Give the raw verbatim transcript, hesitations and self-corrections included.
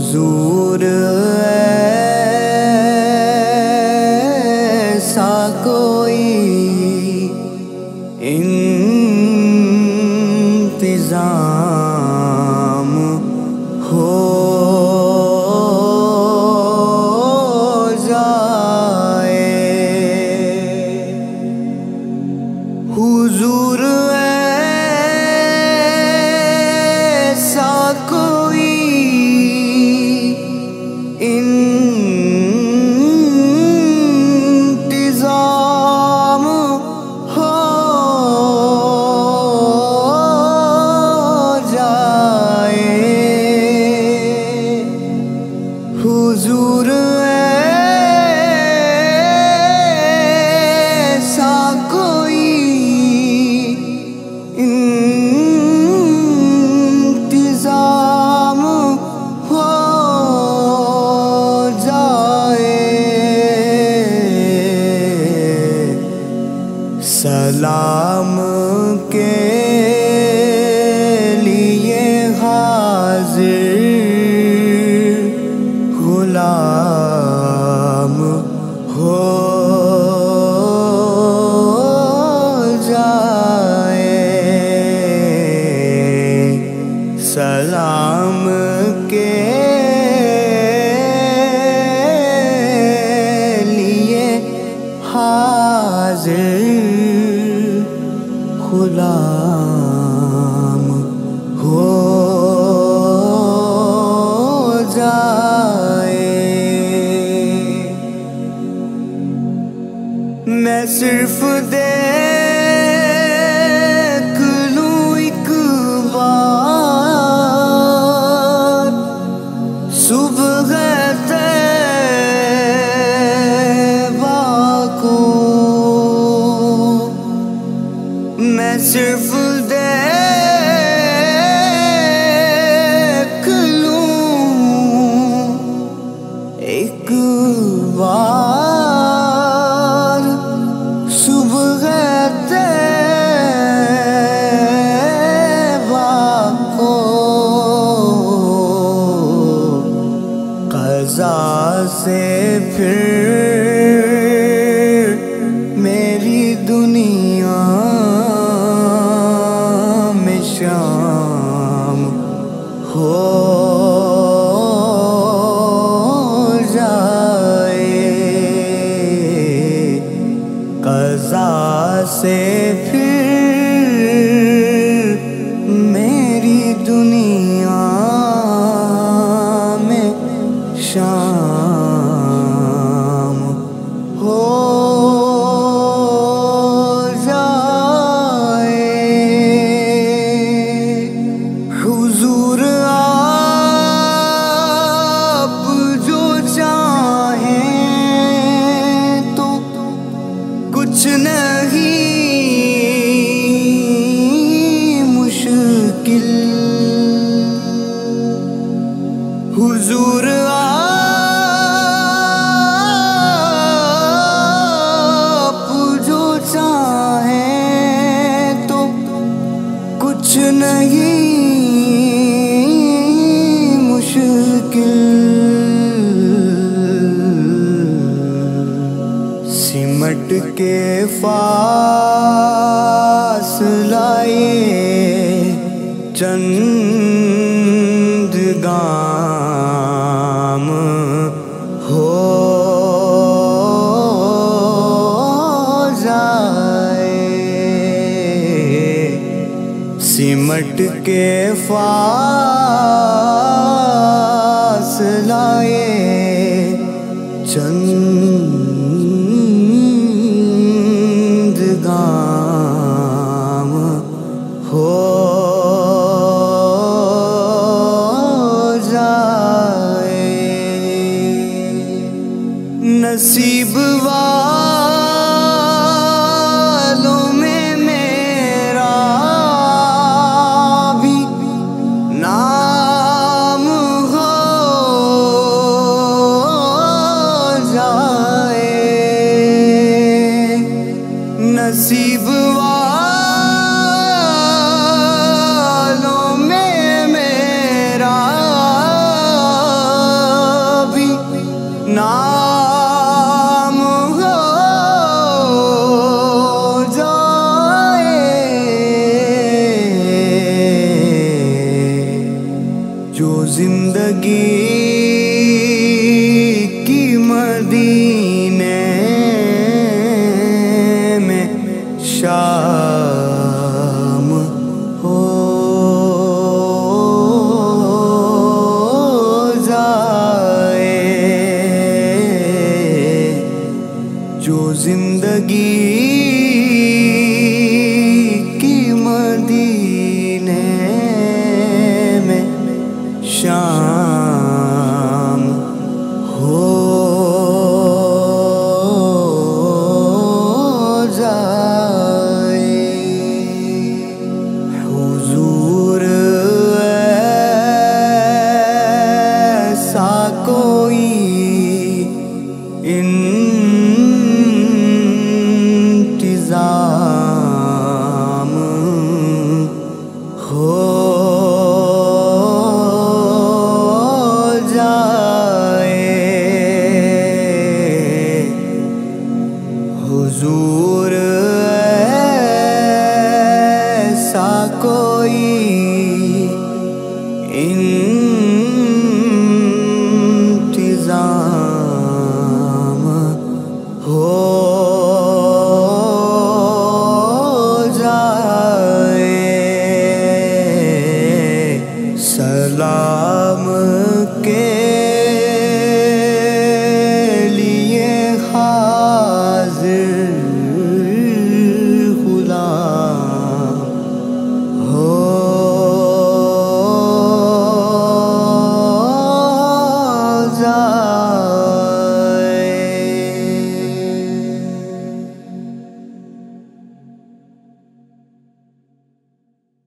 हुजूर ऐसा कोई इंतजाम हो जाए। हुजूर ऐसा कोई इंतजाम हो जाए। हुजूर ऐसा कोई इंतजाम हो जाए। सलाम के लिए हाजिर गुलाम हो जाए। सलाम के लिए हाजिर गुलाम हो जाए। मैं सिर्फ देख लूं एक बार सुबह तैबा को। मैं सिर्फ देख लूं एक बार सुबह तैबा को। क़ज़ा से फिर मेरी दुनिया में शाम हो जाए। क़ज़ा से फिर मेरी दुनिया में शाम हो जाए। हुजूर आप जो चाहें तो कुछ नहीं मुश्किल। हुजूर आप जो चाहें तो कुछ नहीं मुश्किल। सिमट के फासलाए चंद गाम हो जाए। सिमट के फासलाए चंद गाम हो जाए। नसीब वालों में मेरा भी नाम हो जाए। नसीब वालों में मेरा की मदीने में शाम हो जाए, जो जिंदगी की मदीने में शाम हो जाए। हुजूर ऐसा कोई इंतजाम हो हुजूर ऐसा कोई इंतजाम हो जाए। सलाम